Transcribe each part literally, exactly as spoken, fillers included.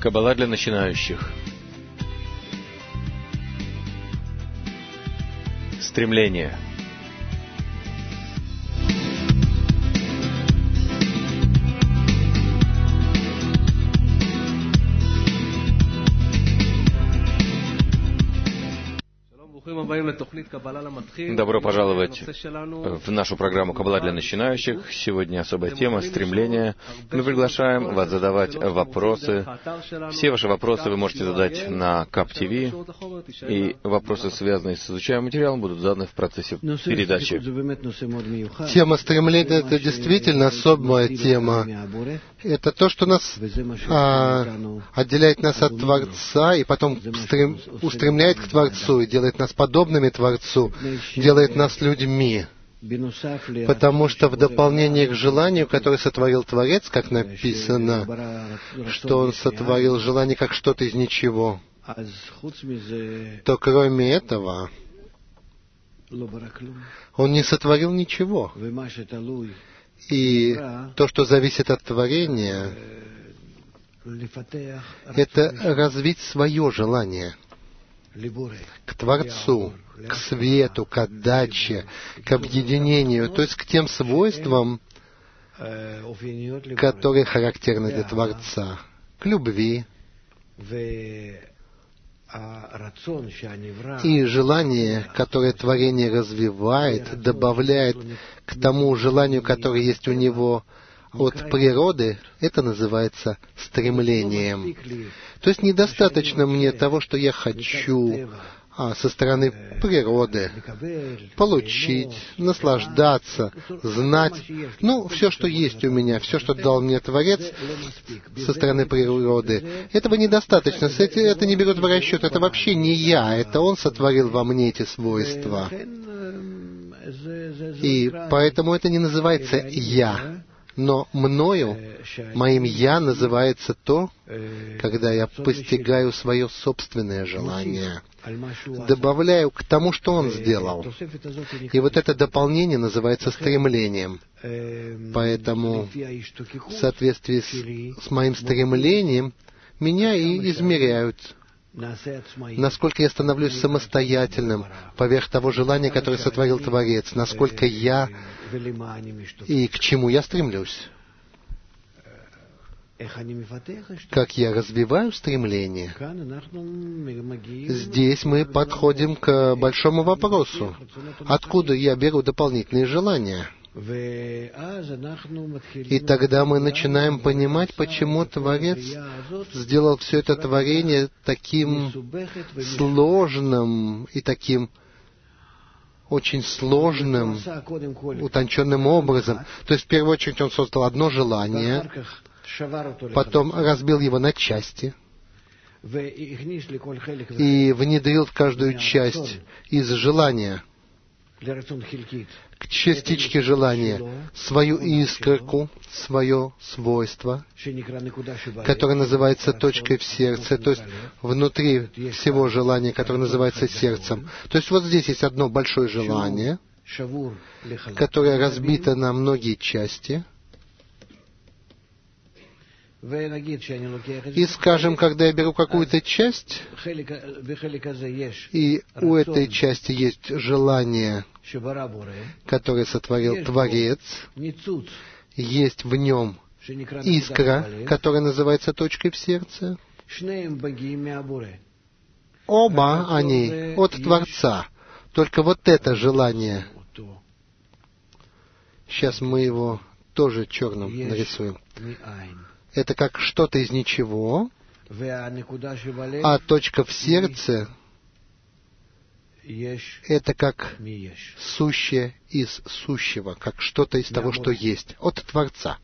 Каббала для начинающих. Стремление. Добро пожаловать в нашу программу «Каббала для начинающих». Сегодня особая тема — стремление. Мы приглашаем вас задавать вопросы. Все ваши вопросы вы можете задать на КАП-ТВ, и вопросы, связанные с изучаемым материалом, будут заданы в процессе передачи. Тема стремления — это действительно особая тема. Это то, что нас а, отделяет нас от Творца, и потом стрем, устремляет к Творцу, и делает нас подобными Творцу, делает нас людьми. Потому что в дополнение к желанию, которое сотворил Творец, как написано, что Он сотворил желание как что-то из ничего, то кроме этого Он не сотворил ничего. И то, что зависит от творения, это развить свое желание к Творцу, к свету, к отдаче, к объединению, то есть к тем свойствам, которые характерны для Творца, к любви. И желание, которое творение развивает, добавляет к тому желанию, которое есть у него от природы, это называется стремлением. То есть недостаточно мне того, что я хочу а, со стороны природы получить, наслаждаться, знать. Ну, все, что есть у меня, все, что дал мне Творец со стороны природы, этого недостаточно. Это не берет в расчет. Это вообще не я. Это Он сотворил во мне эти свойства. И поэтому это не называется «я». Но мною, моим «я» называется то, когда я постигаю свое собственное желание, добавляю к тому, что Он сделал. И вот это дополнение называется стремлением. Поэтому в соответствии с, с моим стремлением меня и измеряют, насколько я становлюсь самостоятельным поверх того желания, которое сотворил Творец, насколько я и к чему я стремлюсь. Как я развиваю стремление? Здесь мы подходим к большому вопросу. Откуда я беру дополнительные желания? И тогда мы начинаем понимать, почему Творец сделал все это творение таким сложным и таким очень сложным, утонченным образом. То есть, в первую очередь, Он создал одно желание, потом разбил его на части и внедрил в каждую часть из желания, к частичке желания, свою искорку, свое свойство, которое называется точкой в сердце, то есть внутри всего желания, которое называется сердцем. То есть вот здесь есть одно большое желание, которое разбито на многие части. И, скажем, когда я беру какую-то часть, и у этой части есть желание, которое сотворил Творец, есть в нем искра, которая называется точкой в сердце. Оба они от Творца. Только вот это желание, сейчас мы его тоже черным нарисуем, это как что-то из ничего, а точка в сердце — это как сущее из сущего, как что-то из того, что есть, от Творца.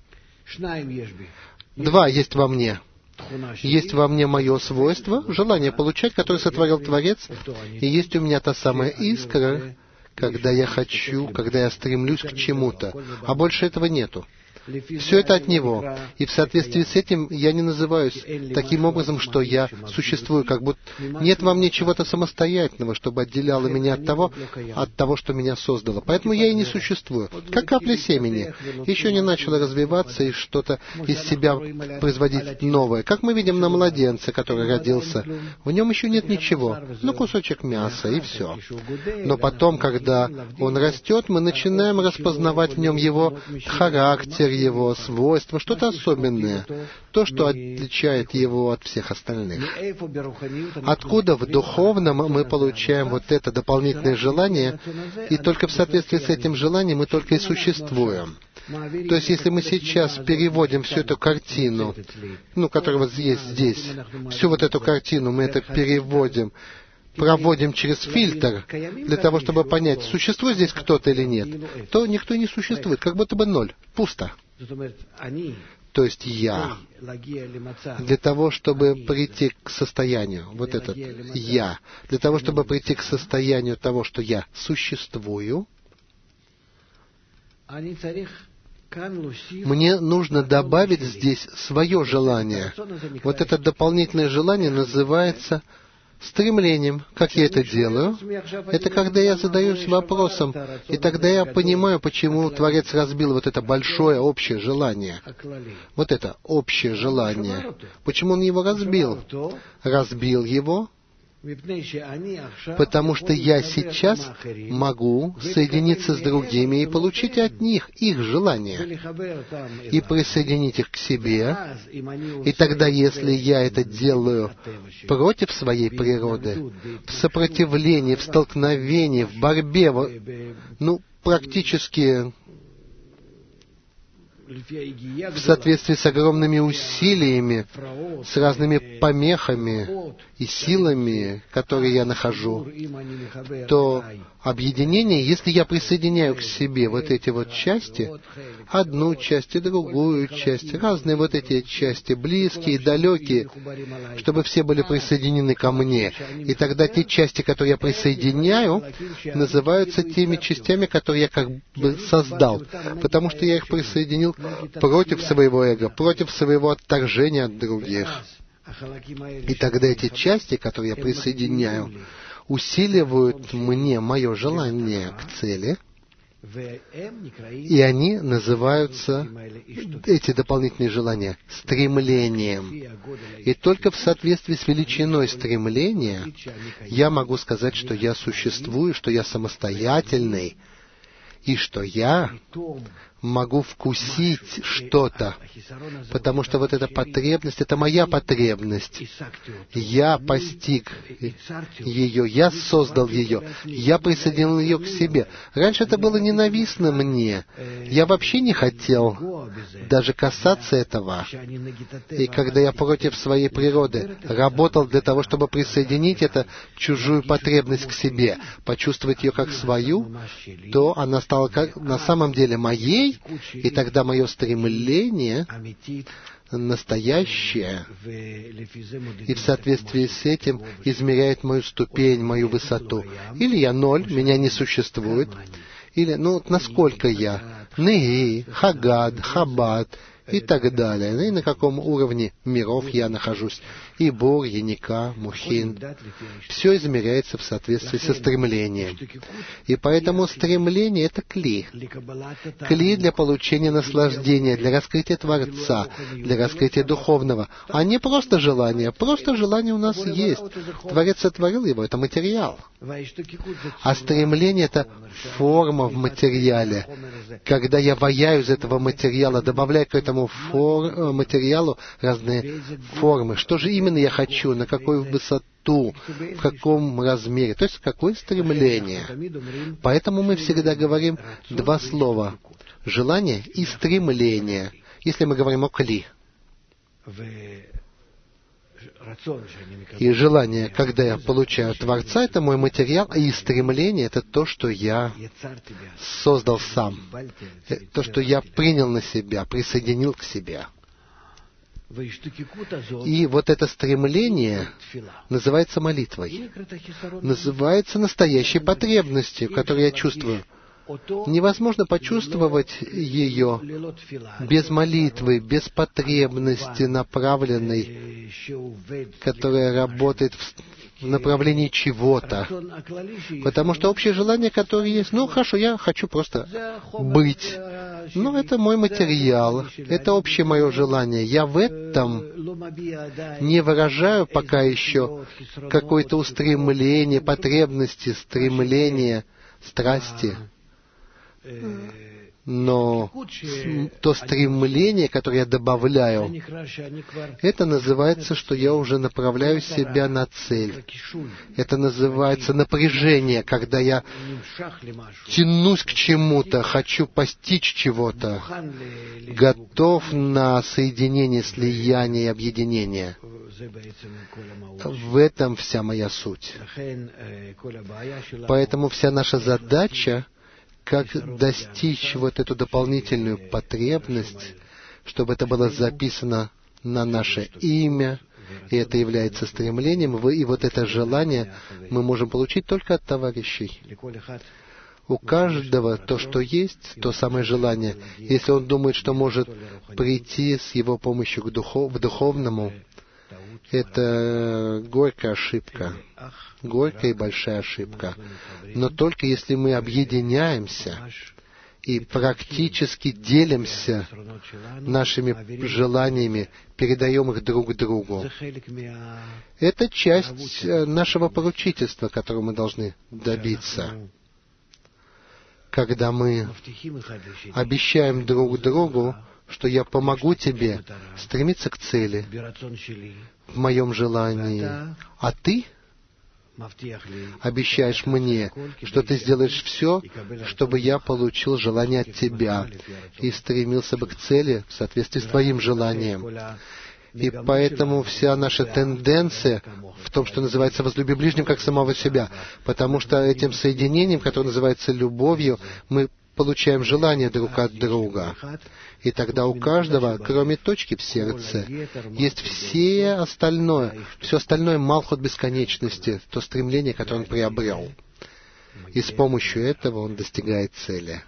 Два есть во мне. Есть во мне мое свойство, желание получать, которое сотворил Творец, и есть у меня та самая искра, когда я хочу, когда я стремлюсь к чему-то, а больше этого нету. Все это от Него. И в соответствии с этим я не называюсь таким образом, что я существую, как будто нет во мне чего-то самостоятельного, чтобы отделяло меня от того, от того, что меня создало. Поэтому я и не существую. Как капля семени. Еще не начала развиваться и что-то из себя производить новое. Как мы видим на младенце, который родился, в нем еще нет ничего. Ну, кусочек мяса и все. Но потом, когда он растет, мы начинаем распознавать в нем его характер, его свойства, что-то особенное, то, что отличает его от всех остальных. Откуда в духовном мы получаем вот это дополнительное желание, и только в соответствии с этим желанием мы только и существуем. То есть, если мы сейчас переводим всю эту картину, ну, которая вот есть здесь, всю вот эту картину, мы это переводим, проводим через фильтр для того, чтобы понять, существует здесь кто-то или нет, то никто не существует, как будто бы ноль, пусто. То есть я, для того, чтобы прийти к состоянию, вот этот я, для того, чтобы прийти к состоянию того, что я существую, мне нужно добавить здесь свое желание. Вот это дополнительное желание называется стремлением. Как я это делаю? Это когда я задаюсь вопросом, и тогда я понимаю, почему Творец разбил вот это большое общее желание. Вот это общее желание. Почему Он его разбил? Разбил его, потому что я сейчас могу соединиться с другими и получить от них их желания, и присоединить их к себе. И тогда, если я это делаю против своей природы, в сопротивлении, в столкновении, в борьбе, ну, практически в соответствии с огромными усилиями, с разными помехами и силами, которые я нахожу, то объединение, если я присоединяю к себе вот эти вот части, одну часть и другую часть, разные вот эти части, близкие, далекие, чтобы все были присоединены ко мне. И тогда те части, которые я присоединяю, называются теми частями, которые я как бы создал, потому что я их присоединил против своего эго, против своего отторжения от других. И тогда эти части, которые я присоединяю, усиливают мне мое желание к цели, и они называются, эти дополнительные желания, стремлением. И только в соответствии с величиной стремления я могу сказать, что я существую, что я самостоятельный, и что я могу вкусить что-то, потому что вот эта потребность, это моя потребность. Я постиг ее, я создал ее, я присоединил ее к себе. Раньше это было ненавистно мне. Я вообще не хотел даже касаться этого. И когда я против своей природы работал для того, чтобы присоединить эту чужую потребность к себе, почувствовать ее как свою, то она стала как, на самом деле моей, и тогда мое стремление настоящее, и в соответствии с этим измеряет мою ступень, мою высоту. Или я ноль, меня не существует, или, ну, насколько я, Неи, Хагад, Хабад, и так далее. И на каком уровне миров я нахожусь. И Бур, Яника, Мухин. Все измеряется в соответствии со стремлением. И поэтому стремление — это кли. Кли для получения наслаждения, для раскрытия Творца, для раскрытия духовного. А не просто желание. Просто желание у нас есть. Творец сотворил его, это материал. А стремление — это форма в материале. Когда я ваяю из этого материала, добавляю к этому фор- материалу разные формы. Что же именно я хочу, на какую высоту, в каком размере, то есть какое стремление. Поэтому мы всегда говорим два слова — желание и стремление, если мы говорим о кли. И желание, когда я получаю Творца, это мой материал, и стремление — это то, что я создал сам, то, что я принял на себя, присоединил к себе. И вот это стремление называется молитвой, называется настоящей потребностью, которую я чувствую. Невозможно почувствовать ее без молитвы, без потребности направленной, которая работает в направлении чего-то. Потому что общее желание, которое есть, ну хорошо, я хочу просто быть. Ну, это мой материал, это общее мое желание. Я в этом не выражаю пока еще какое-то устремление, потребности, стремление, страсти. Но то стремление, которое я добавляю, это называется, что я уже направляю себя на цель. Это называется напряжение, когда я тянусь к чему-то, хочу постичь чего-то, готов на соединение, слияние и объединение. В этом вся моя суть. Поэтому вся наша задача, как достичь вот эту дополнительную потребность, чтобы это было записано на наше имя, и это является стремлением, и вот это желание мы можем получить только от товарищей. У каждого то, что есть, то самое желание. Если он думает, что может прийти с его помощью к духов, в духовному, это горькая ошибка, горькая и большая ошибка. Но только если мы объединяемся и практически делимся нашими желаниями, передаем их друг другу, это часть нашего поручительства, которого мы должны добиться. Когда мы обещаем друг другу, что я помогу тебе стремиться к цели в моем желании, а ты обещаешь мне, что ты сделаешь все, чтобы я получил желание от тебя и стремился бы к цели в соответствии с твоим желанием. И поэтому вся наша тенденция в том, что называется «возлюби ближним как самого себя», потому что этим соединением, которое называется любовью, мы получаем желание друг от друга. И тогда у каждого, кроме точки в сердце, есть все остальное, все остальное малхут бесконечности, то стремление, которое он приобрел. И с помощью этого он достигает цели.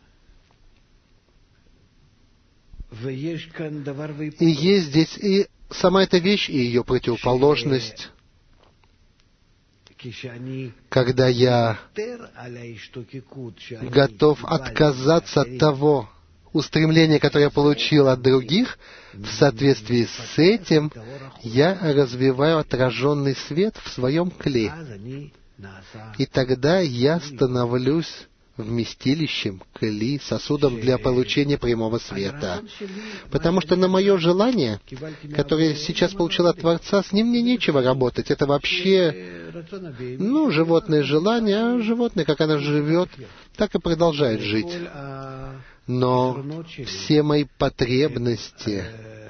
И есть здесь и сама эта вещь, и ее противоположность. Когда я готов отказаться от того устремления, которое я получил от других, в соответствии с этим я развиваю отраженный свет в своем кле. И тогда я становлюсь вместилищем, кли, сосудом для получения прямого света. Потому что на мое желание, которое сейчас получил от Творца, с ним мне нечего работать. Это вообще, ну, животное желание, а животное, как оно живет, так и продолжает жить. Но все мои потребности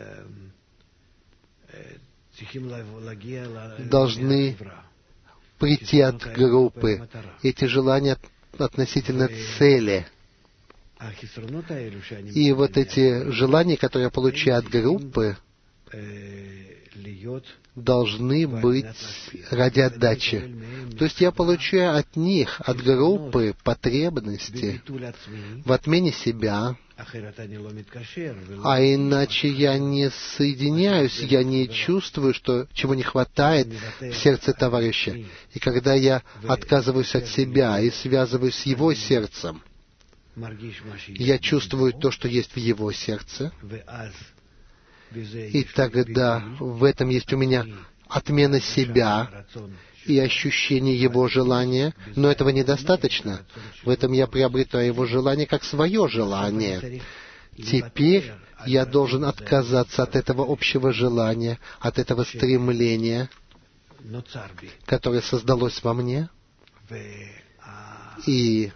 должны прийти от группы. Эти желания относительно цели. И вот эти желания, которые я получаю от группы, должны быть ради отдачи. То есть я получаю от них, от группы, потребности в отмене себя, а иначе я не соединяюсь, я не чувствую, что чего не хватает в сердце товарища. И когда я отказываюсь от себя и связываюсь с его сердцем, я чувствую то, что есть в его сердце, и тогда в этом есть у меня отмена себя и ощущение его желания, но этого недостаточно. В этом я приобретаю его желание как свое желание. Теперь я должен отказаться от этого общего желания, от этого стремления, которое создалось во мне, и,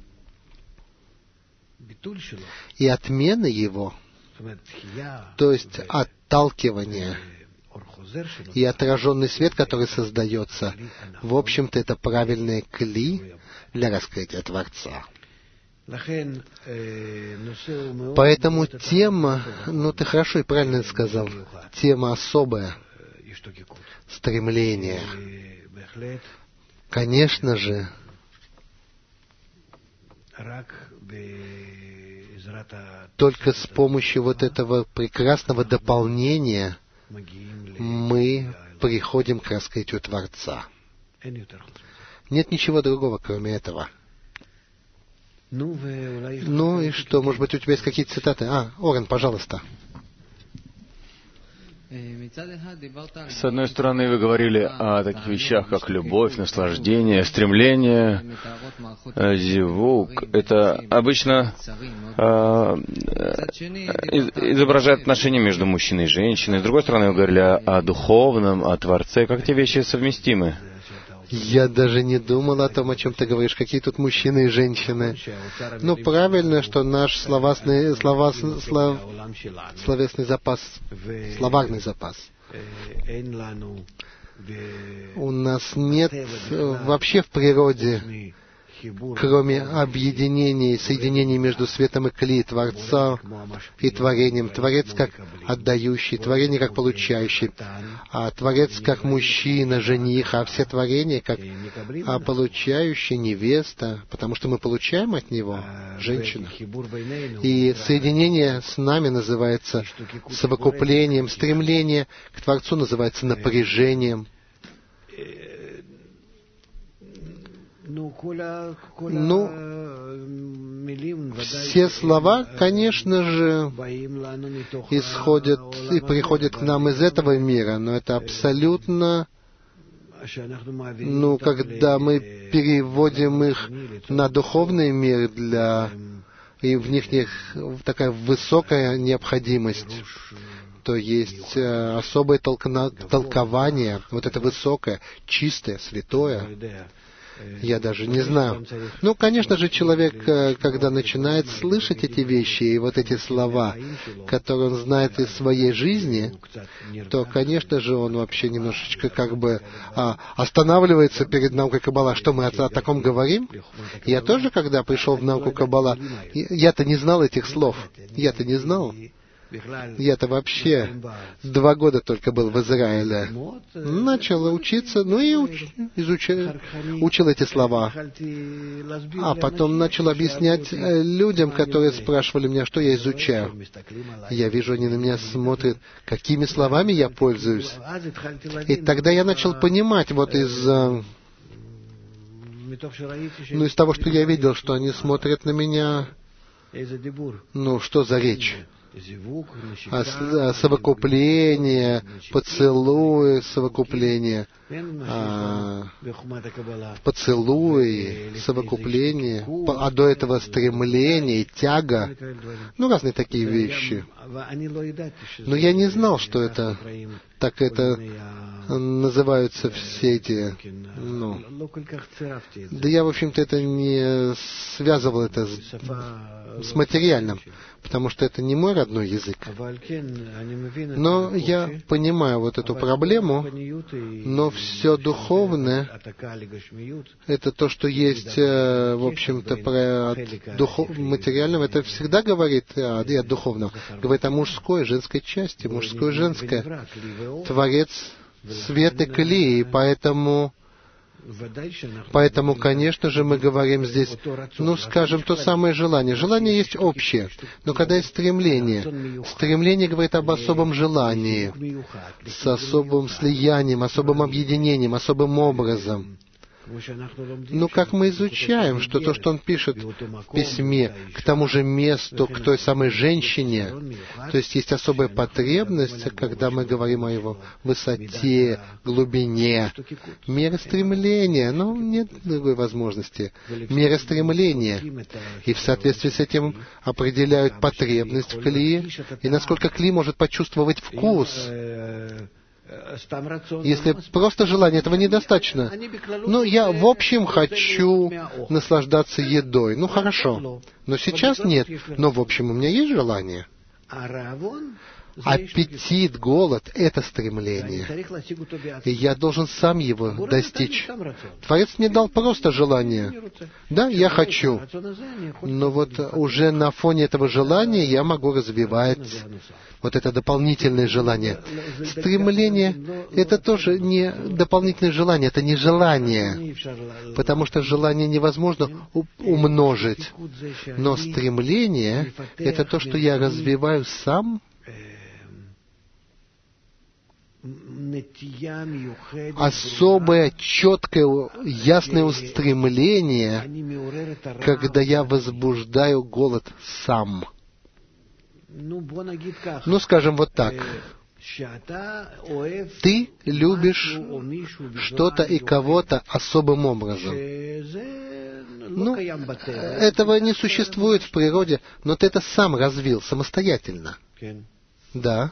и отмена его, то есть отталкивание и отраженный свет, который создается, в общем-то, это правильные кли для раскрытия Творца. Поэтому тема, ну ты хорошо и правильно сказал, тема особая, стремление. Конечно же, только с помощью вот этого прекрасного дополнения мы приходим к раскрытию Творца. Нет ничего другого, кроме этого. Ну и что? Может быть, у тебя есть какие-то цитаты? А, Орен, пожалуйста. С одной стороны, вы говорили о таких вещах, как любовь, наслаждение, стремление, зивук. Это обычно э, изображает отношения между мужчиной и женщиной. С другой стороны, вы говорили о, о духовном, о Творце. Как эти вещи совместимы? Я даже не думал о том, о чем ты говоришь. Какие тут мужчины и женщины. Ну, правильно, что наш словесный, слова, слов, словесный запас, словарный запас. У нас нет вообще в природе, кроме объединения и соединения между светом и кли, Творца и творением. Творец как отдающий, творение как получающий, а Творец как мужчина, жених, а все творения как а получающий, невеста, потому что мы получаем от него женщину. И соединение с нами называется совокуплением, стремление к Творцу называется напряжением. Ну, все слова, конечно же, исходят и приходят к нам из этого мира, но это абсолютно, ну, когда мы переводим их на духовный мир, для, и в них такая высокая необходимость, то есть особое толкование, вот это высокое, чистое, святое. Я даже не знаю. Ну, конечно же, человек, когда начинает слышать эти вещи и вот эти слова, которые он знает из своей жизни, то, конечно же, он вообще немножечко как бы а, останавливается перед наукой Каббала. Что мы о, о таком говорим? Я тоже, когда пришел в науку Каббала, я-то не знал этих слов. Я-то не знал. Я-то вообще два года только был в Израиле. Начал учиться, ну и уч, изучил, учил эти слова. А потом начал объяснять людям, которые спрашивали меня, что я изучаю. Я вижу, они на меня смотрят, какими словами я пользуюсь. И тогда я начал понимать вот из... Ну, из того, что я видел, что они смотрят на меня, ну, что за речь? А совокупление, поцелуи, совокупление, а, поцелуи, совокупление, а до этого стремление, тяга, ну, разные такие вещи. Но я не знал, что это, так это называются все эти, ну, да я, в общем-то, это не связывал это с, с материальным, потому что это не мой родной язык. Но я понимаю вот эту проблему, но все духовное, это то, что есть, в общем-то, про духов... материального, это всегда говорит о, о духовном, говорит о мужской, женской части, мужской, женское. Творец свет и кли, и поэтому... Поэтому, конечно же, мы говорим здесь, ну, скажем, то самое желание. Желание есть общее, но когда есть стремление, стремление говорит об особом желании, с особым слиянием, особым объединением, особым образом. Ну, как мы изучаем, что то, что он пишет в письме к тому же месту, к той самой женщине, то есть есть особая потребность, когда мы говорим о его высоте, глубине, мере стремления, ну, нет другой возможности, мере стремления. И в соответствии с этим определяют потребность в кли, и насколько кли может почувствовать вкус. Если просто желание, этого недостаточно. Ну, я в общем хочу наслаждаться едой. Ну, хорошо. Но сейчас нет. Но в общем у меня есть желание. аппетит, голод — это стремление. И я должен сам его достичь. Творец мне дал просто желание. Да, я хочу. Но вот уже на фоне этого желания я могу развивать вот это дополнительное желание. Стремление — это тоже не дополнительное желание, это не желание, потому что желание невозможно умножить. Но стремление — это то, что я развиваю сам, особое, четкое, ясное устремление, когда я возбуждаю голод сам. Ну, скажем вот так. Ты любишь что-то и кого-то особым образом. Ну, этого не существует в природе, но ты это сам развил самостоятельно. Да.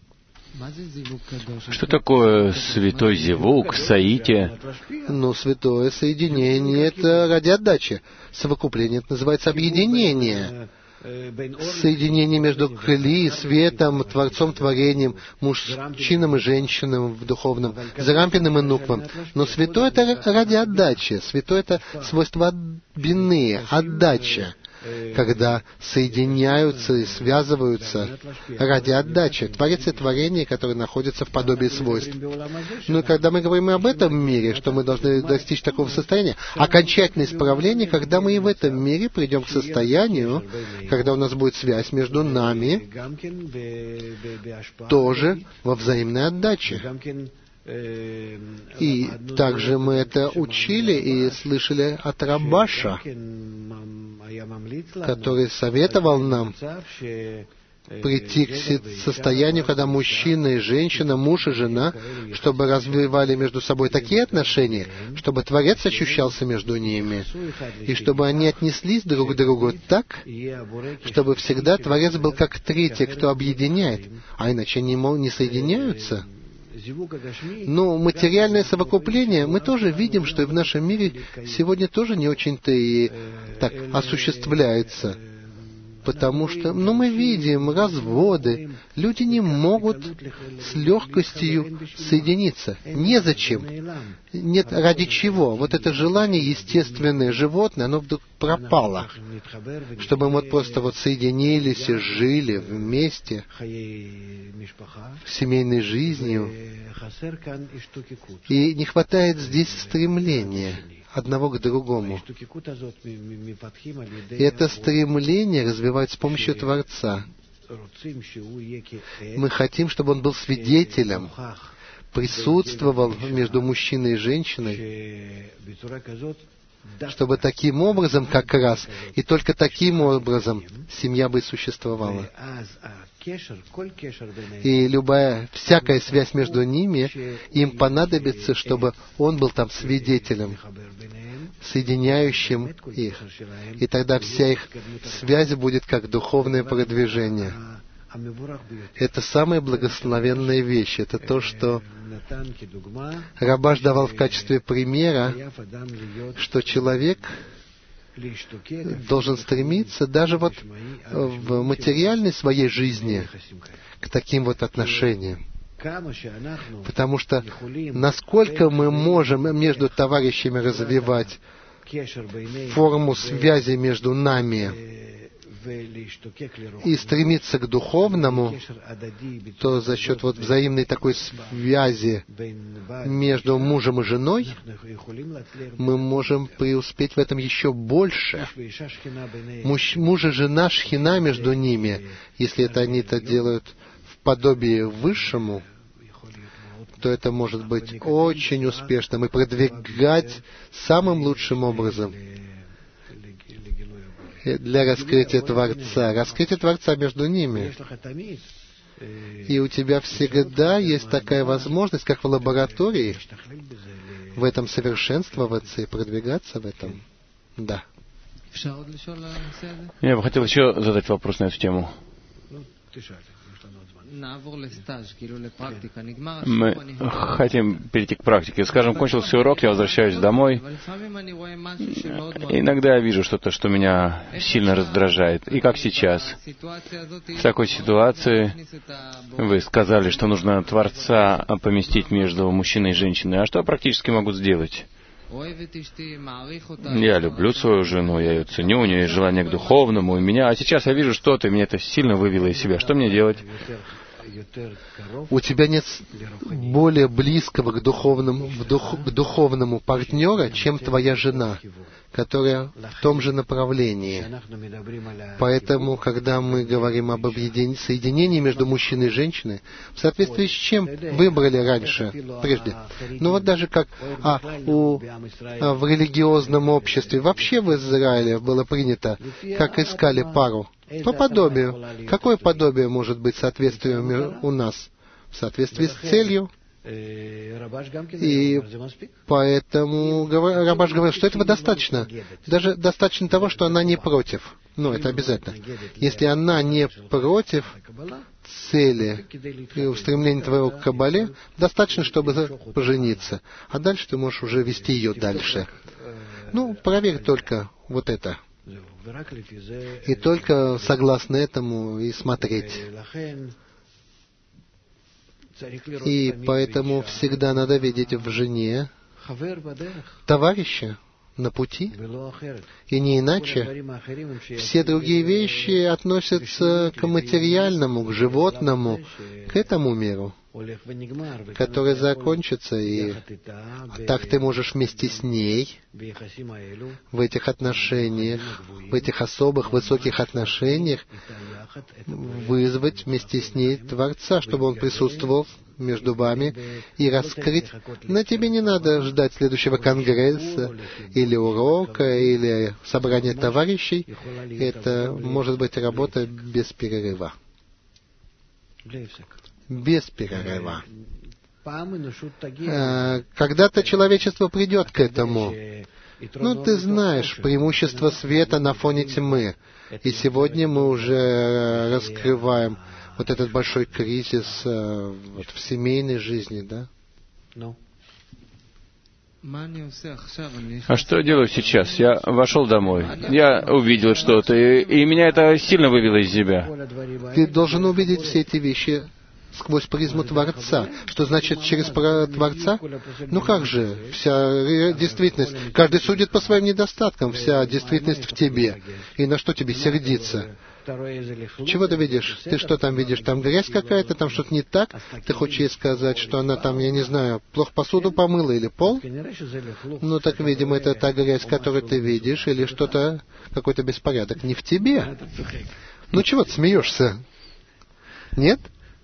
Что такое святой зевук, саития? Ну, святое соединение — это ради отдачи. Совокупление — это называется объединение. Соединение между кли, светом, Творцом, творением, мужчином и женщином в духовном, Зарампиным и Нуквом. Но святое — это ради отдачи. Святое — это свойство бины, отдача, когда соединяются и связываются ради отдачи. Творец и творение, которые находятся в подобии свойств. Ну и когда мы говорим об этом мире, что мы должны достичь такого состояния, окончательное исправление, когда мы и в этом мире придем к состоянию, когда у нас будет связь между нами, тоже во взаимной отдаче. И также мы это учили и слышали от Рабаша, который советовал нам прийти к состоянию, когда мужчина и женщина, муж и жена, чтобы развивали между собой такие отношения, чтобы Творец ощущался между ними, и чтобы они отнеслись друг к другу так, чтобы всегда Творец был как третий, кто объединяет, а иначе они не соединяются. Но материальное совокупление, мы тоже видим, что и в нашем мире сегодня тоже не очень-то и так осуществляется. Потому что, ну, мы видим разводы, люди не могут с легкостью соединиться. Незачем. Нет, ради чего? Вот это желание естественное, животное, оно вдруг пропало. Чтобы мы вот просто вот соединились и жили вместе семейной жизнью. И не хватает здесь стремления одного к другому. И это стремление развивать с помощью Творца. Мы хотим, чтобы он был свидетелем, присутствовал между мужчиной и женщиной, чтобы таким образом как раз, и только таким образом семья бы и существовала. И любая, всякая связь между ними, им понадобится, чтобы он был там свидетелем, соединяющим их. И тогда вся их связь будет как духовное продвижение. Это самая благословенная вещь. Это то, что Рабаш давал в качестве примера, что человек должен стремиться даже вот в материальной своей жизни к таким вот отношениям. Потому что насколько мы можем между товарищами развивать форму связи между нами и стремиться к духовному, то за счет вот взаимной такой связи между мужем и женой мы можем преуспеть в этом еще больше. Муж, муж и жена, шхина между ними, если это они это делают в подобии высшему, то это может быть очень успешным и продвигать самым лучшим образом для раскрытия Творца. Раскрытие Творца между ними. И у тебя всегда есть такая возможность, как в лаборатории, в этом совершенствоваться и продвигаться в этом. Да. Я бы хотел еще задать вопрос на эту тему. Мы хотим перейти к практике. Скажем, кончился урок, я возвращаюсь домой. Иногда я вижу что-то, что меня сильно раздражает. И как сейчас. В такой ситуации вы сказали, что нужно Творца поместить между мужчиной и женщиной. А что я практически могу сделать? Я люблю свою жену, я ее ценю, у нее есть желание к духовному, у меня... А сейчас я вижу что-то, и меня это сильно вывело из себя. Что мне делать? У тебя нет более близкого к духовному, в дух, к духовному партнера, чем твоя жена, которая в том же направлении. Поэтому, когда мы говорим об объединении, соединении между мужчиной и женщиной, в соответствии с чем выбрали раньше, прежде. Ну вот даже как а, у, а, в религиозном обществе, вообще в Израиле было принято, как искали пару. По подобию. Какое подобие может быть соответствием у нас? В соответствии с целью. И поэтому Рабаш говорил, что этого достаточно. Даже достаточно того, что она не против. Ну, это обязательно. Если она не против цели и устремления твоего к Кабале, достаточно, чтобы пожениться. А дальше ты можешь уже вести ее дальше. Ну, проверь только вот это. И только согласно этому и смотреть. И поэтому всегда надо видеть в жене товарища на пути, и не иначе. Все другие вещи относятся к материальному, к животному, к этому миру, который закончится, и так ты можешь вместе с ней в этих отношениях, в этих особых высоких отношениях вызвать вместе с ней Творца, чтобы Он присутствовал между вами и раскрыть. Но тебе не надо ждать следующего конгресса, или урока, или собрания товарищей. Это может быть работа без перерыва. Без перерыва. Когда-то человечество придет к этому. Ну, ты знаешь, преимущество света на фоне тьмы. И сегодня мы уже раскрываем вот этот большой кризис вот, в семейной жизни, да? А что я делаю сейчас? Я вошел домой. Я увидел что-то, и, и меня это сильно вывело из себя. Ты должен увидеть все эти вещи сквозь призму Творца. Что значит через Творца? Ну как же, вся действительность. Каждый судит по своим недостаткам, вся действительность в тебе. И на что тебе сердиться? Чего ты видишь? Ты что там видишь? Там грязь какая-то, там что-то не так? Ты хочешь ей сказать, что она там, я не знаю, плохо посуду помыла или пол? Ну так, видимо, это та грязь, которую ты видишь, или что-то, какой-то беспорядок не в тебе. Ну чего ты смеешься? Нет?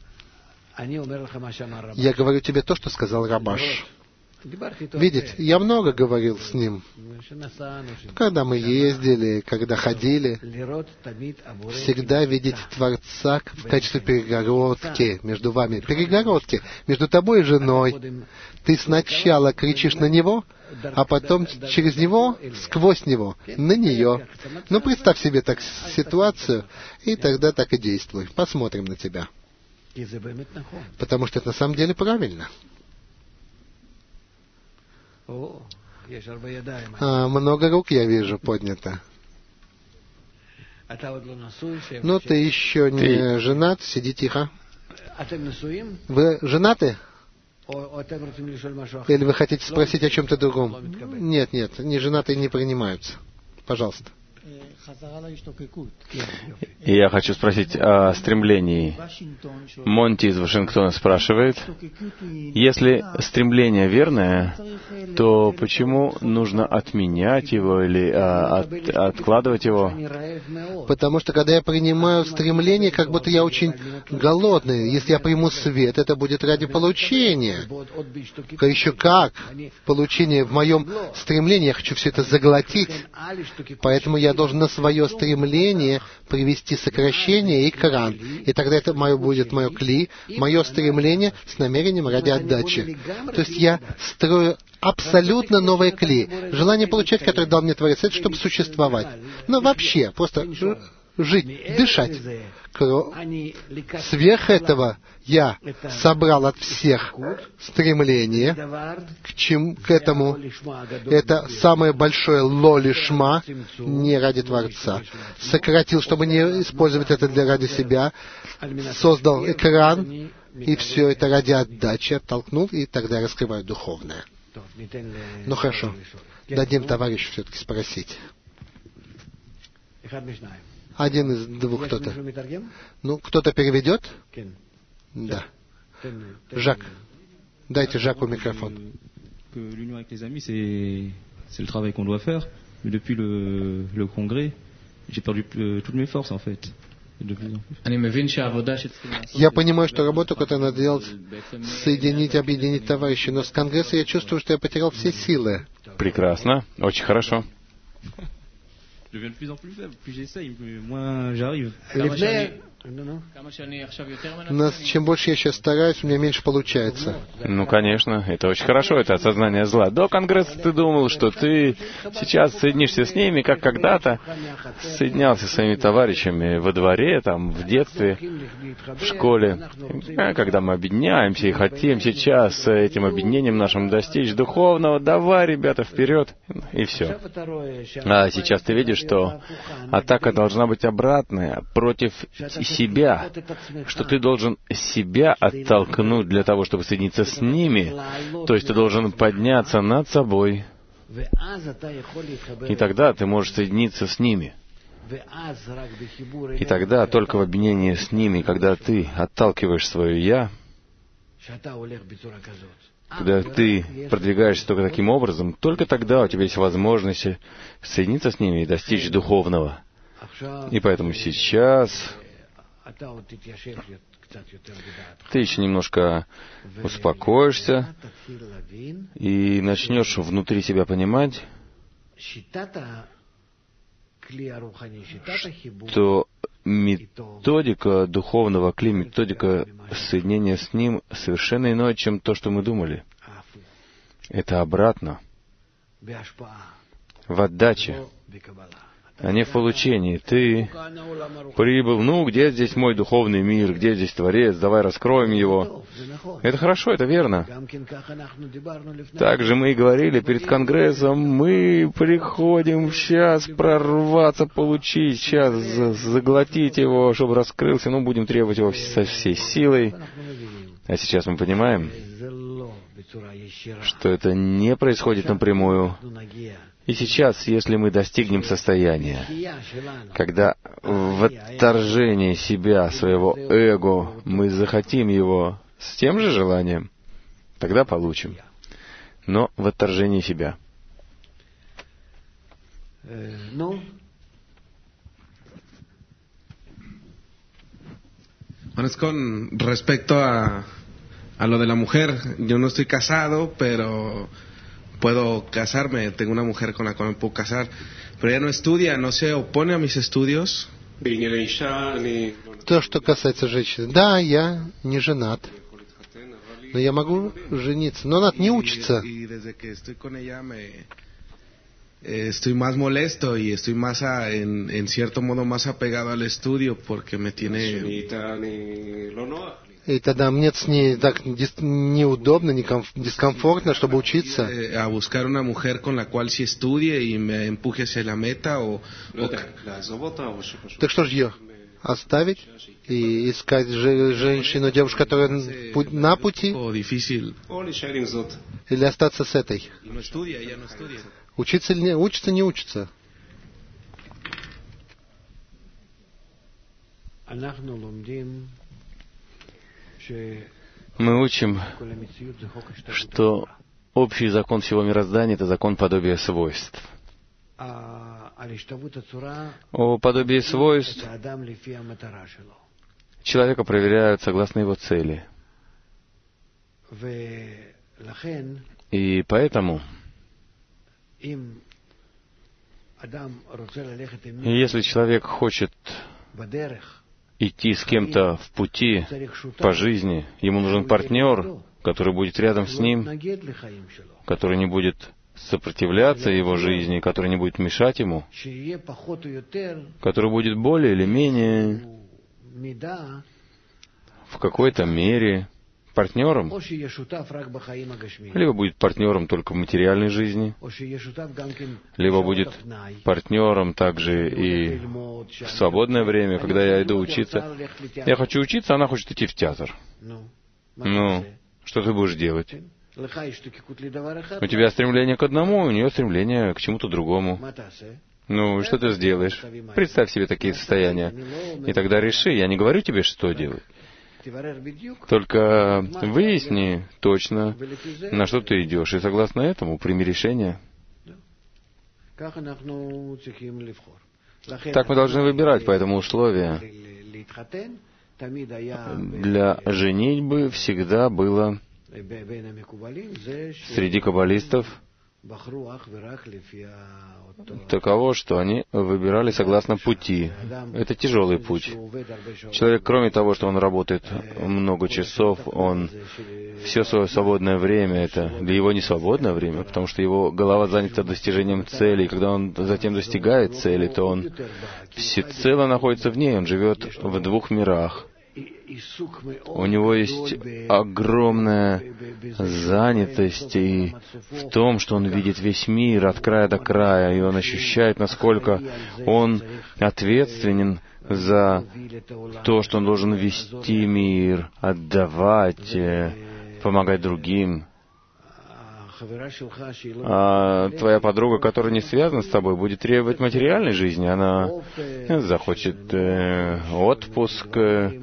Я говорю тебе то, что сказал Рабаш. Видите, я много говорил с ним. Когда мы ездили, когда ходили, всегда видеть Творца в качестве перегородки между вами. Перегородки между тобой и женой. Ты сначала кричишь на него, а потом через него, сквозь него, на нее. Ну, представь себе так ситуацию, и тогда так и действуй. Посмотрим на тебя. Потому что это на самом деле правильно. А, много рук я вижу поднято. Ну, ты еще не ты... женат, сиди тихо. Вы женаты? Или вы хотите спросить о чем-то другом? Нет, нет, не женатые не принимаются. Пожалуйста. И я хочу спросить о стремлении. Монти из Вашингтона спрашивает, если стремление верное, то почему нужно отменять его или а, от, откладывать его? Потому что когда я принимаю стремление, как будто я очень голодный. Если я приму свет, это будет ради получения. Еще как? Получение в моем стремлении, я хочу все это заглотить. Поэтому я должен на свое стремление привести сокращение и кран. И тогда это мое будет мое кли, мое стремление с намерением ради отдачи. То есть я строю абсолютно новое кли. Желание получать, которое дал мне Творец, это чтобы существовать. Но вообще, просто жить, дышать. Сверх этого я собрал от всех стремление к, чем, к этому. Это самое большое ло-лишма, не ради Творца. Сократил, чтобы не использовать это для ради себя. Создал экран, и все это ради отдачи оттолкнул, и тогда раскрываю духовное. Ну хорошо, дадим товарищу все-таки спросить. Один из двух кто-то. Ну, кто-то переведет? Да. Жак. Дайте Жаку микрофон. C'est le travail qu'on doit faire. Mais depuis le, le congrès, j'ai perdu toutes mes forces en fait. Я понимаю, что работу, которую надо делать, соединить, объединить товарищей, но с Конгресса я чувствую, что я потерял все силы. Прекрасно, очень хорошо. Но чем больше я сейчас стараюсь, у меня меньше получается. Ну, конечно, это очень хорошо, это осознание зла. До Конгресса ты думал, что ты сейчас соединишься с ними, как когда-то соединялся с своими товарищами во дворе, там, в детстве, в школе. А когда мы объединяемся и хотим сейчас этим объединением нашим достичь духовного, давай, ребята, вперед, и все. А сейчас ты видишь, что атака должна быть обратная, против себя, что ты должен себя оттолкнуть для того, чтобы соединиться с ними, то есть ты должен подняться над собой, и тогда ты можешь соединиться с ними. И тогда только в объединении с ними, когда ты отталкиваешь свое «я», когда ты продвигаешься только таким образом, только тогда у тебя есть возможность соединиться с ними и достичь духовного. И поэтому сейчас ты еще немножко успокоишься и начнешь внутри себя понимать, что методика духовного кли, методика соединения с ним совершенно иное, чем то, что мы думали. Это обратно, в отдаче, а не в получении. Ты прибыл, ну, где здесь мой духовный мир, где здесь Творец, давай раскроем его. Это хорошо, это верно. Также мы и говорили перед Конгрессом, мы приходим сейчас прорваться, получить, сейчас заглотить его, чтобы раскрылся, ну, будем требовать его со всей силой. А сейчас мы понимаем, что это не происходит напрямую. И сейчас, если мы достигнем состояния, когда в отторжении себя, своего эго, мы захотим его с тем же желанием, тогда получим. Но в отторжении себя. Bueno, es con respecto a, a lo de la mujer. Yo no estoy casado, pero puedo casarme. Tengo una mujer con la cual me puedo casar. Pero ella no estudia, no se opone a mis estudios. То, что касается женщин. Да, я не женат. Но я могу жениться. Но она не учится. Estoy más molesto y estoy más a, en, en cierto modo más apegado al estudio porque me tiene... И тогда мне с ней так неудобно, дискомфортно, чтобы учиться. A buscar una mujer con la cual sí estudie y me empuje hacia la meta o... Так что же ее? Оставить и искать женщину, девушку, которая на пути? Или остаться с этой? Учиться или не учиться, не учиться. Мы учим, что общий закон всего мироздания — это закон подобия свойств. О подобии свойств человека проверяют согласно его цели. И поэтому, если человек хочет идти с кем-то в пути по жизни, ему нужен партнер, который будет рядом с ним, который не будет сопротивляться его жизни, который не будет мешать ему, который будет более или менее в какой-то мере партнером, либо будет партнером только в материальной жизни, либо будет партнером также и в свободное время, когда я иду учиться. Я хочу учиться, она хочет идти в театр. Ну, что ты будешь делать? У тебя стремление к одному, у нее стремление к чему-то другому. Ну, что ты сделаешь? Представь себе такие состояния. И тогда реши. Я не говорю тебе, что делать. Только выясни точно, на что ты идешь, и согласно этому прими решение. Так мы должны выбирать, поэтому условия для женитьбы всегда было среди каббалистов таково, что они выбирали согласно пути. Это тяжелый путь. Человек, кроме того, что он работает много часов, он все свое свободное время, это для его не свободное время, потому что его голова занята достижением цели, и когда он затем достигает цели, то он всецело находится в ней, он живет в двух мирах. У него есть огромная занятость и в том, что он видит весь мир от края до края, и он ощущает, насколько он ответственен за то, что он должен вести мир, отдавать, помогать другим. А твоя подруга, которая не связана с тобой, будет требовать материальной жизни. Она захочет э, отпуск, э,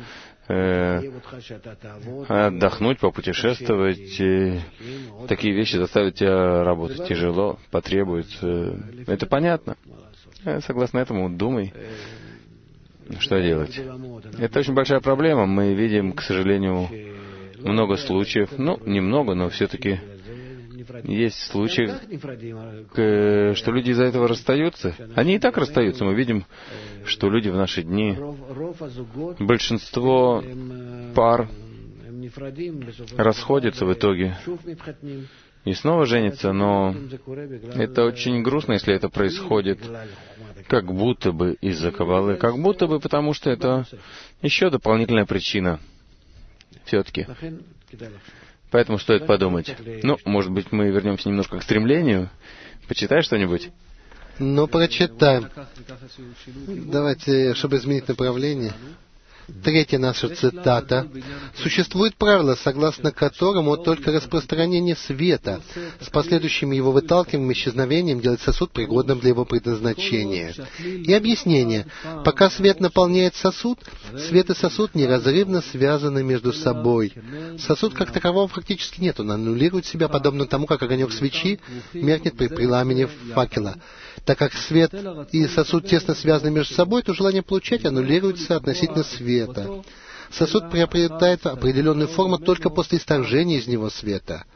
отдохнуть, попутешествовать. Э, такие вещи заставят тебя работать тяжело, потребуют. Э, это понятно. Согласно этому, думай, что делать. Это очень большая проблема. Мы видим, к сожалению, много случаев. Ну, немного, но все-таки есть случаи, что люди из-за этого расстаются. Они и так расстаются. Мы видим, что люди в наши дни, большинство пар расходятся в итоге и снова женятся, но это очень грустно, если это происходит как будто бы из-за каббалы, как будто бы потому, что это еще дополнительная причина все-таки. Поэтому стоит подумать. Ну, может быть, мы вернемся немножко к стремлению. Почитай что-нибудь. Ну, прочитаем. Давайте, чтобы изменить направление. Третья наша цитата. «Существует правило, согласно которому только распространение света с последующим его выталкиванием и исчезновением делает сосуд пригодным для его предназначения». И объяснение. Пока свет наполняет сосуд, свет и сосуд неразрывно связаны между собой. Сосуд как такового фактически нет. Он аннулирует себя, подобно тому, как огонек свечи меркнет при пламени факела. Так как свет и сосуд тесно связаны между собой, то желание получать аннулируется относительно света. Сосуд приобретает определенную форму только после исторжения из него света.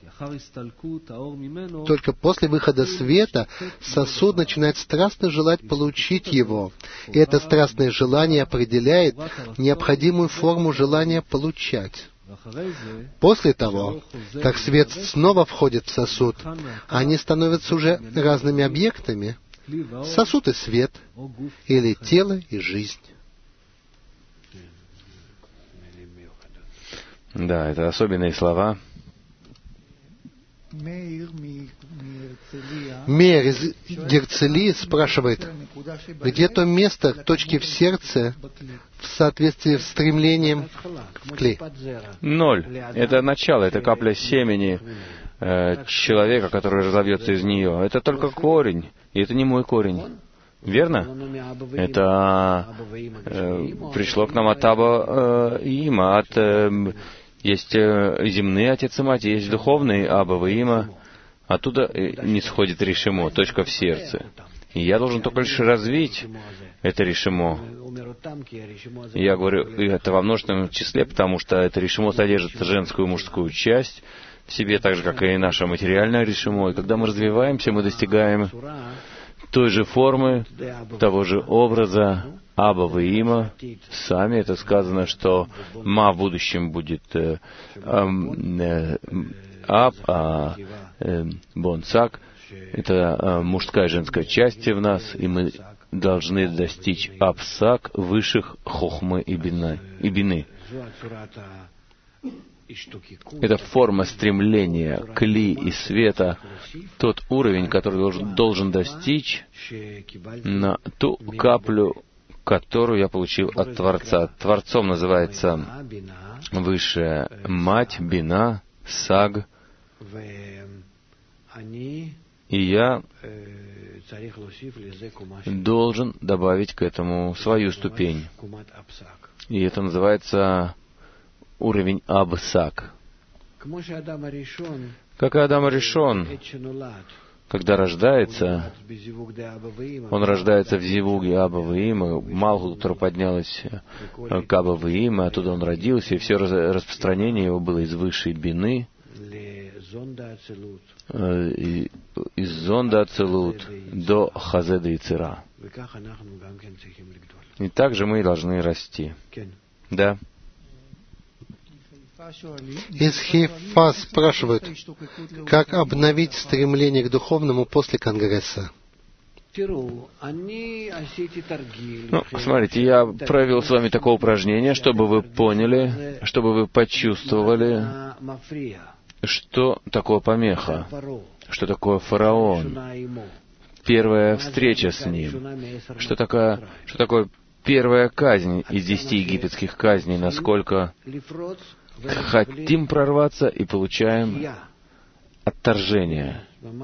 Только после выхода света сосуд начинает страстно желать получить его. И это страстное желание определяет необходимую форму желания получать. После того, как свет снова входит в сосуд, они становятся уже разными объектами. Сосуд и свет, или тело и жизнь. Да, это особенные слова. Мейер из Герцелии спрашивает, где то место точки в сердце в соответствии с стремлением в клей? Ноль. Это начало, это капля семени э, человека, который разовьется из нее. Это только корень, и это не мой корень. Верно? Это э, пришло к нам от Аба э, и Има, от... Э, Есть земные отец и мать, есть духовный Аба и Има. Оттуда не сходит решимо, точка в сердце. И я должен только лишь развить это решимо. Я говорю это во множественном числе, потому что это решимо содержит женскую и мужскую часть в себе, так же, как и наше материальное решимо. И когда мы развиваемся, мы достигаем той же формы, того же образа Аба и Има. Сами это сказано, что Ма в будущем будет э, э, Аб, а э, Бонцак Это мужская и женская части в нас, и мы должны достичь апсак высших хохмы и бины. И бины. Это форма стремления к ли и света, тот уровень, который должен, должен достичь на ту каплю, которую я получил от Творца. Творцом называется Высшая Мать, Бина, Саг. И я должен добавить к этому свою ступень. И это называется уровень Абсак. Как и Адам Аришон, когда рождается, он рождается в Зивуге Аба Виима, Малхут, которая поднялась к Аба Виима, оттуда он родился, и все распространение его было из высшей бины, из зонда Ацелут до Хазеда и Цира. И также мы должны расти. Да. Из Хейфа спрашивают, как обновить стремление к духовному после Конгресса? Ну, смотрите, я провел с вами такое упражнение, чтобы вы поняли, чтобы вы почувствовали, что такое помеха, что такое фараон, первая встреча с ним, что такое, что такое первая казнь из десяти египетских казней, насколько хотим прорваться и получаем отторжение.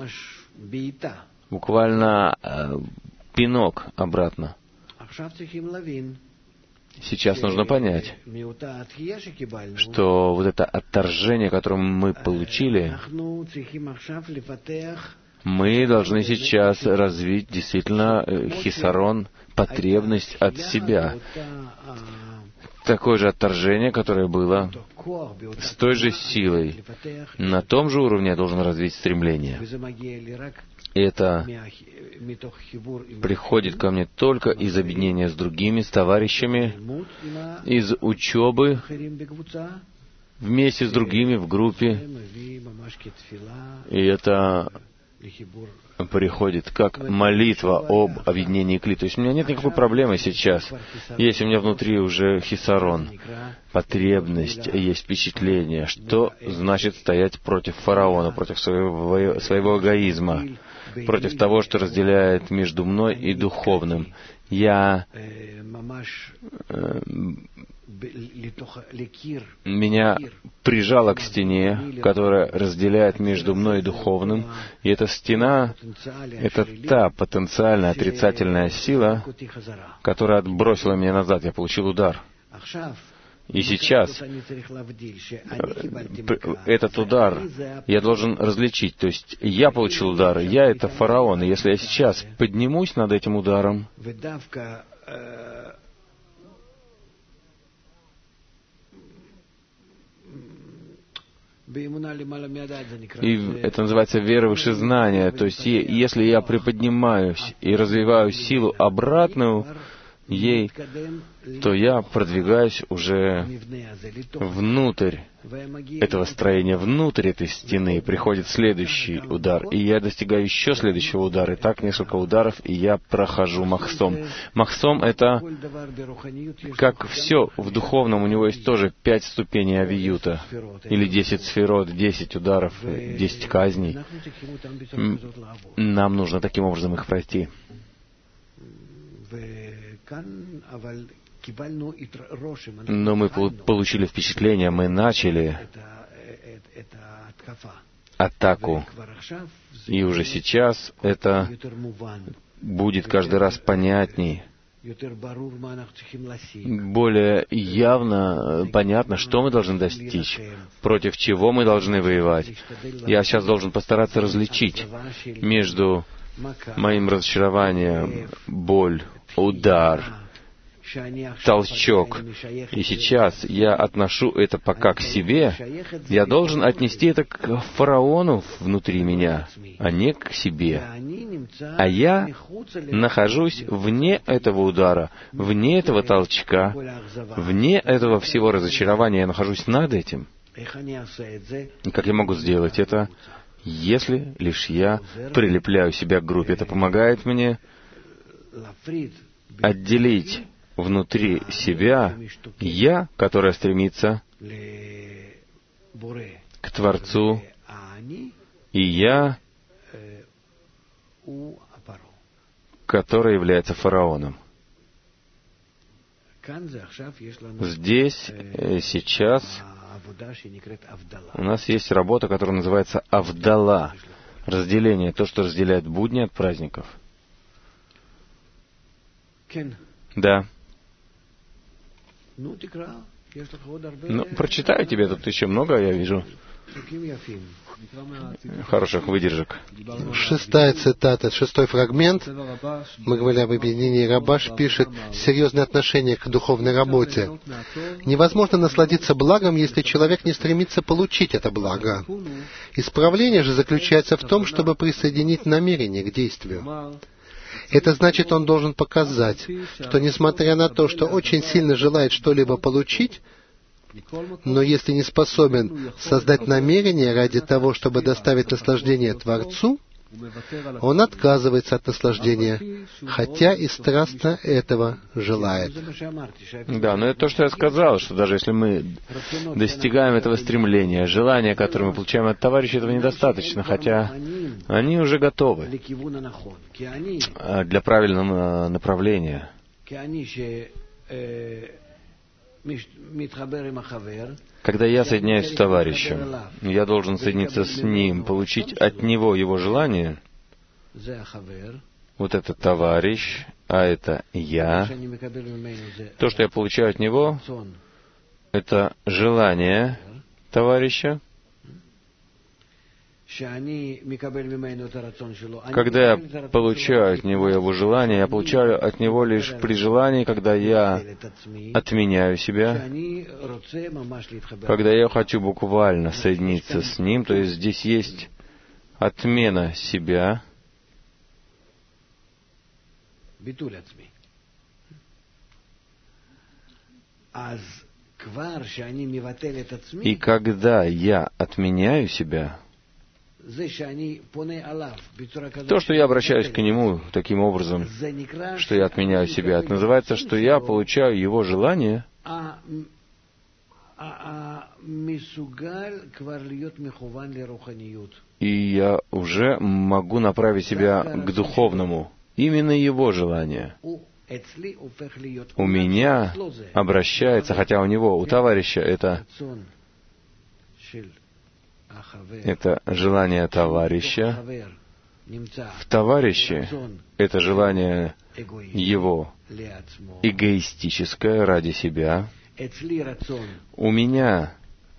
Буквально э, пинок обратно. Сейчас нужно понять, что вот это отторжение, которое мы получили, мы должны сейчас развить действительно хисарон, потребность от себя. Такое же отторжение, которое было с той же силой. На том же уровне я должен развить стремление. И это приходит ко мне только из объединения с другими, с товарищами, из учебы, вместе с другими в группе. И это приходит как молитва об объединении кли. То есть у меня нет никакой проблемы сейчас. Есть у меня внутри уже хисарон, потребность, есть впечатление, что значит стоять против фараона, против своего, своего эгоизма, против того, что разделяет между мной и духовным. Я э, меня прижало к стене, которая разделяет между мной и духовным, и эта стена — это та потенциальная отрицательная сила, которая отбросила меня назад. Я получил удар. И сейчас этот удар я должен различить. То есть я получил удар, я — это фараон. И если я сейчас поднимусь над этим ударом, и это называется вера выше знания. То есть если я приподнимаюсь и развиваю силу обратную ей, то я продвигаюсь уже внутрь этого строения, внутрь этой стены. Приходит следующий удар, и я достигаю еще следующего удара. И так несколько ударов, и я прохожу махсом. Махсом — это, как все в духовном, у него есть тоже пять ступеней авиюта, или десять сферот, десять ударов, десять казней. Нам нужно таким образом их пройти. Но мы получили впечатление, мы начали атаку, и уже сейчас это будет каждый раз понятней, более явно понятно, что мы должны достичь, против чего мы должны воевать. Я сейчас должен постараться различить между моим разочарованием, боль, удар, толчок. И сейчас я отношу это пока к себе. Я должен отнести это к фараону внутри меня, а не к себе. А я нахожусь вне этого удара, вне этого толчка, вне этого всего разочарования. Я нахожусь над этим. И как я могу сделать это? если лишь я прилепляю себя к группе. Это помогает мне отделить внутри себя «я», которое стремится к Творцу, и «я», который является фараоном. Здесь, сейчас, у нас есть работа, которая называется «Авдала», разделение, то, что разделяет будни от праздников. Да. Ну, прочитаю тебе, тут еще много, я вижу, хороших выдержек. Шестая цитата, шестой фрагмент. Мы говорили об объединении. Рабаш пишет: серьезное отношение к духовной работе. Невозможно насладиться благом, если человек не стремится получить это благо. Исправление же заключается в том, чтобы присоединить намерение к действию. Это значит, он должен показать, что несмотря на то, что очень сильно желает что-либо получить, но если не способен создать намерение ради того, чтобы доставить наслаждение Творцу, он отказывается от наслаждения, хотя и страстно этого желает. Да, но это то, что я сказал, что даже если мы достигаем этого стремления, желания, которое мы получаем от товарища, этого недостаточно, хотя они уже готовы для правильного направления. Когда я соединяюсь с товарищем, я должен соединиться с ним, получить от него его желание. Вот это товарищ, а это я. То, что я получаю от него, это желание товарища. Когда я получаю от него его желание, я получаю от него лишь при желании, когда я отменяю себя, когда я хочу буквально соединиться с ним, то есть здесь есть отмена себя, и когда я отменяю себя, то, что я обращаюсь к нему таким образом, что я отменяю себя, это называется, что я получаю его желание, и я уже могу направить себя к духовному. Именно его желание у меня обращается, хотя у него, у товарища это... Это желание товарища. В товарище это желание его эгоистическое ради себя. У меня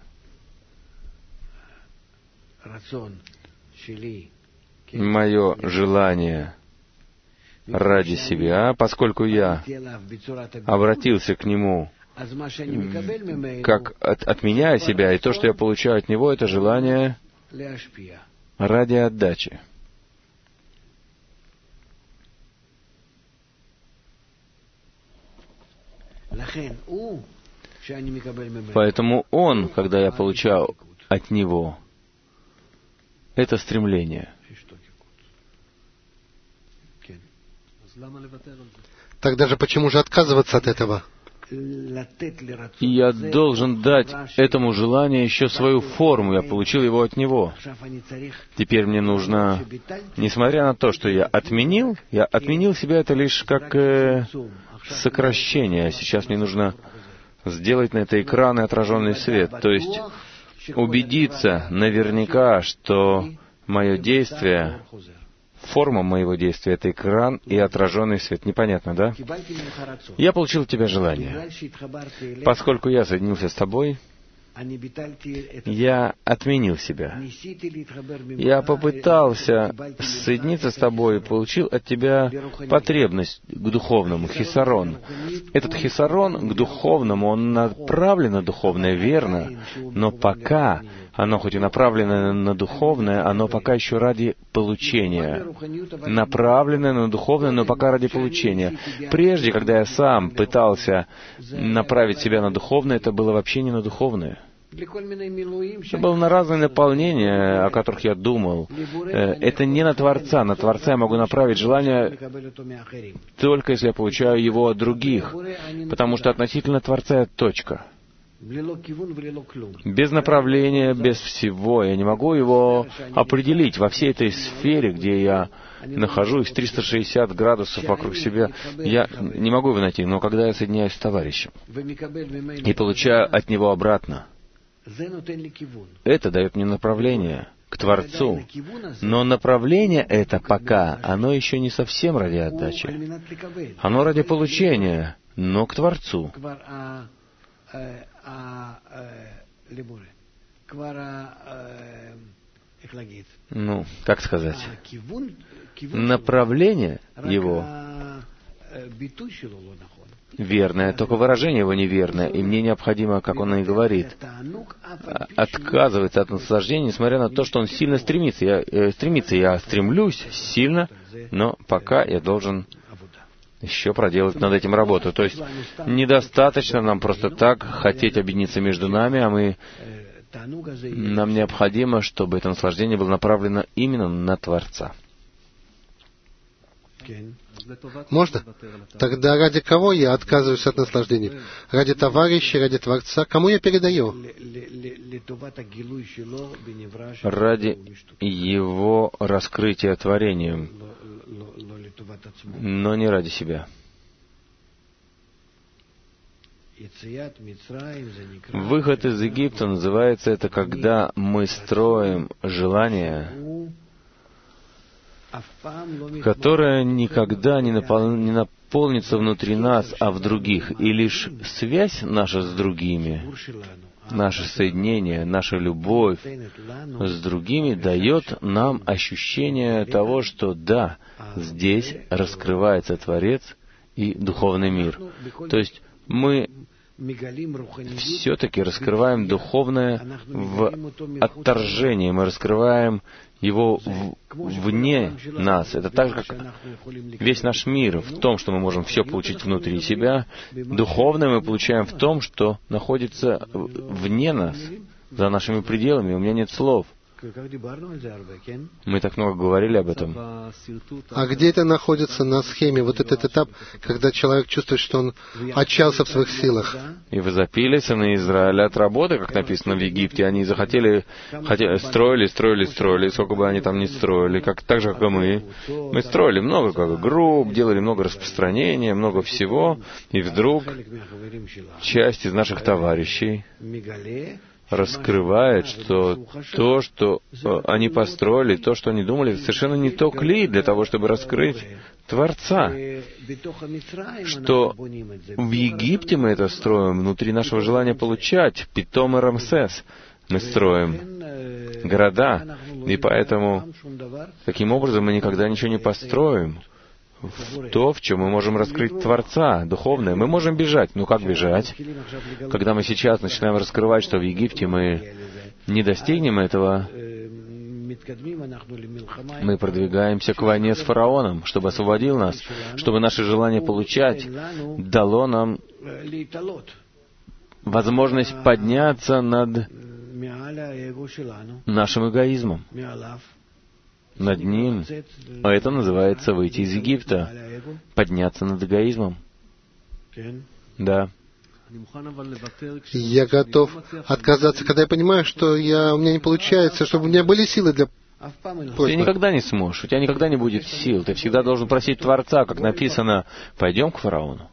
мое желание ради себя, поскольку я обратился к нему как от, отменяя себя, и то, что я получаю от него, это желание ради отдачи. Поэтому он, когда я получаю от него, это стремление. Тогда же почему же отказываться от этого? И я должен дать этому желанию еще свою форму. Я получил его от него. Теперь мне нужно, несмотря на то, что я отменил, я отменил себя это лишь как э, сокращение. Сейчас мне нужно сделать на это экран и отраженный свет. То есть убедиться наверняка, что мое действие... Форма моего действия — это экран и отраженный свет. Непонятно, да? Я получил от тебя желание. Поскольку я соединился с тобой, я отменил себя. Я попытался соединиться с тобой и получил от тебя потребность к духовному, хисарон. Этот хисарон к духовному, он направлен на духовное, верно, но пока оно хоть и направлено на духовное, оно пока еще ради получения. Направленное на духовное, но пока ради получения. Прежде, когда я сам пытался направить себя на духовное, это было вообще не на духовное. Это было на разные наполнения, о которых я думал. Это не на Творца. На Творца я могу направить желание только если я получаю его от других, потому что относительно Творца я точка. Без направления, без всего. Я не могу его определить во всей этой сфере, где я нахожусь триста шестьдесят градусов вокруг себя. Я не могу его найти, но когда я соединяюсь с товарищем и получаю от него обратно, это дает мне направление к Творцу. Но направление это пока, оно еще не совсем ради отдачи. Оно ради получения, но к Творцу. Ну, как сказать? Направление его верное, только выражение его неверное, и мне необходимо, как он и говорит, отказываться от наслаждения, несмотря на то, что он сильно стремится. Я, э, стремится, я стремлюсь сильно, но пока я должен еще проделать над этим работу. То есть недостаточно нам просто так хотеть объединиться между нами, а мы нам необходимо, чтобы это наслаждение было направлено именно на Творца. Можно? Тогда ради кого я отказываюсь от наслаждения? Ради товарища, ради Творца? Кому я передаю? Ради его раскрытия творением, но не ради себя. Выход из Египта называется это, когда мы строим желание, которое никогда не, напол... не наполнится внутри нас, а в других. И лишь связь наша с другими, наше соединение, наша любовь с другими дает нам ощущение того, что да, здесь раскрывается Творец и духовный мир. То есть мы все-таки раскрываем духовное в отторжении, мы раскрываем его в, вне нас. Это так же, как весь наш мир в том, что мы можем все получить внутри себя. Духовное мы получаем в том, что находится вне нас, за нашими пределами. У меня нет слов. Мы так много говорили об этом. А где это находится на схеме? Вот этот этап, когда человек чувствует, что он отчаялся в своих силах. И возопили сыны Израиля от работы, как написано в Египте. Они захотели, хотели, строили, строили, строили, сколько бы они там ни строили, как, так же, как и мы. Мы строили много как групп, делали много распространения, много всего. И вдруг часть из наших товарищей раскрывает, что то, что они построили, то, что они думали, совершенно не то клей для того, чтобы раскрыть Творца. Что в Египте мы это строим, внутри нашего желания получать, Питом и Рамсес мы строим города, и поэтому таким образом мы никогда ничего не построим. В то, в чем мы можем раскрыть Творца, духовное. Мы можем бежать. Ну как бежать? Когда мы сейчас начинаем раскрывать, что в Египте мы не достигнем этого, мы продвигаемся к войне с фараоном, чтобы освободил нас, чтобы наше желание получать дало нам возможность подняться над нашим эгоизмом, над ним. А это называется выйти из Египта, подняться над эгоизмом. Да. Я готов отказаться, когда я понимаю, что я, у меня не получается, чтобы у меня были силы для просьбы. Ты никогда не сможешь, у тебя никогда не будет сил. Ты всегда должен просить Творца, как написано, пойдем к фараону.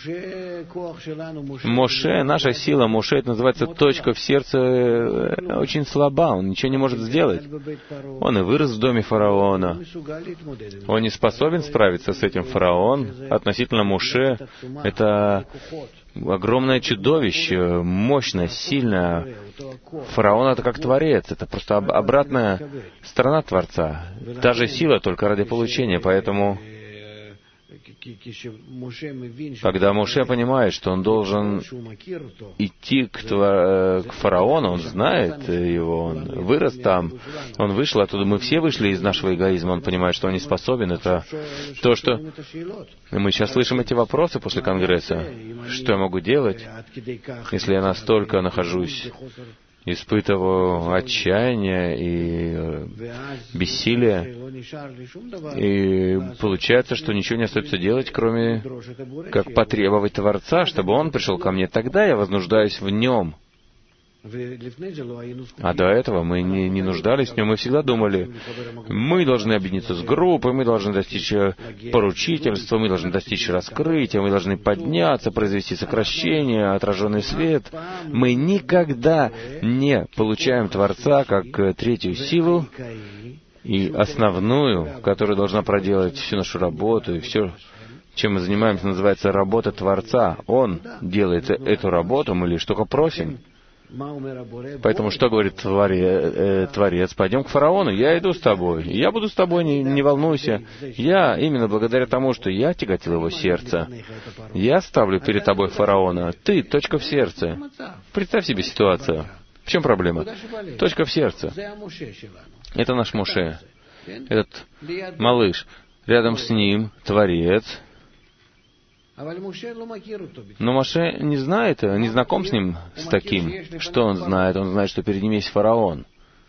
Моше, наша сила, Моше, это называется точка в сердце, очень слаба, он ничего не может сделать. Он и вырос в доме фараона. Он не способен справиться с этим. Фараон относительно Моше — это огромное чудовище, мощное, сильное. Фараон — это как Творец, это просто обратная сторона Творца. Та же сила, только ради получения, поэтому Когда Моше понимает, что он должен идти к, твор... к фараону, он знает его, он вырос там, он вышел оттуда, мы все вышли из нашего эгоизма, он понимает, что он не способен. Это то, что мы сейчас слышим эти вопросы после Конгресса. Что я могу делать, если я настолько нахожусь, испытываю отчаяние и бессилие, и получается, что ничего не остается делать, кроме как потребовать Творца, чтобы Он пришел ко мне. Тогда я вознуждаюсь в Нем. А до этого мы не, не нуждались в Нем, мы всегда думали, мы должны объединиться с группой, мы должны достичь поручительства, мы должны достичь раскрытия, мы должны подняться, произвести сокращение, отраженный свет. Мы никогда не получаем Творца как третью силу и основную, которая должна проделать всю нашу работу, и все, чем мы занимаемся, называется работа Творца. Он делает эту работу, мы лишь только просим. Поэтому что говорит творец, э, творец? Пойдем к фараону, я иду с тобой. Я буду с тобой, не, не волнуйся. Я, именно благодаря тому, что я тяготил его сердце, я ставлю перед тобой фараона. Ты — точка в сердце. Представь себе ситуацию. В чем проблема? Точка в сердце. Это наш Моше. Этот малыш. Рядом с ним Творец. Но Моше не знает, не знаком с ним, с таким. Что он знает? Он знает, что перед ним есть фараон.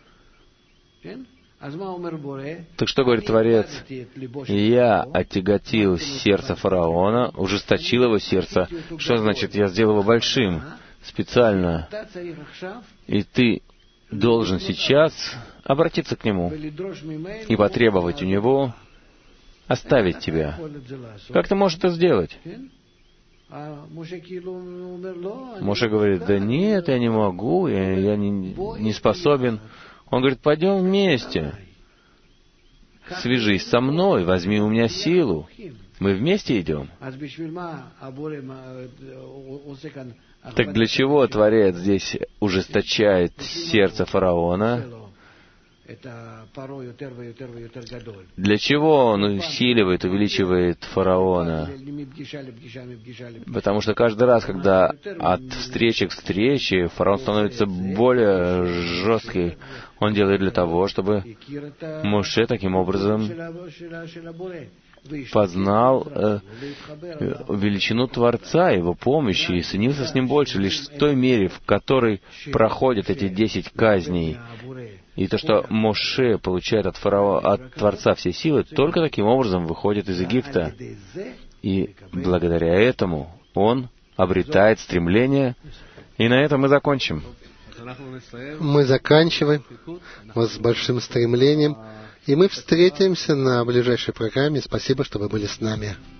Так что говорит Творец? Я отяготил сердце фараона, ужесточил его сердце. Что значит? Я сделал его большим, специально. И ты должен сейчас обратиться к нему и потребовать у него оставить тебя. Как ты можешь это сделать? Моше говорит, да нет, я не могу, я, я не, не способен. Он говорит, пойдем вместе. Свяжись со мной, возьми у меня силу. Мы вместе идем. Так для чего Творец здесь ужесточает сердце фараона? Для чего он усиливает, увеличивает фараона? Потому что каждый раз, когда от встречи к встрече фараон становится более жесткий, он делает для того, чтобы Моше таким образом познал э, величину Творца, Его помощи, и соединился с Ним больше, лишь в той мере, в которой проходят эти десять казней. И то, что Моше получает от, фараона, от Творца все силы, только таким образом выходит из Египта. И благодаря этому он обретает стремление. И на этом мы закончим. Мы заканчиваем с большим стремлением. И мы встретимся на ближайшей программе. Спасибо, что вы были с нами.